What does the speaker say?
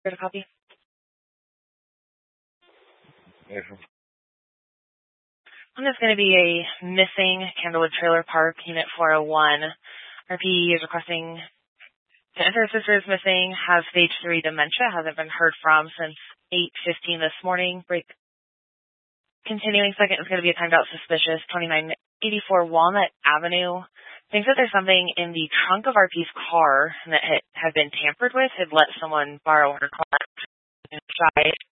Get a copy. One is going to be a missing Candlewood Trailer Park, Unit 401. RP is requesting to enter sister is missing, has stage 3 dementia, hasn't been heard from since 8:15 this morning. Break. Continuing second is going to be a timed out suspicious, 2984 Walnut Avenue. Thinks that there's something in the trunk of RP's car that had been tampered with, had let someone borrow her car inside.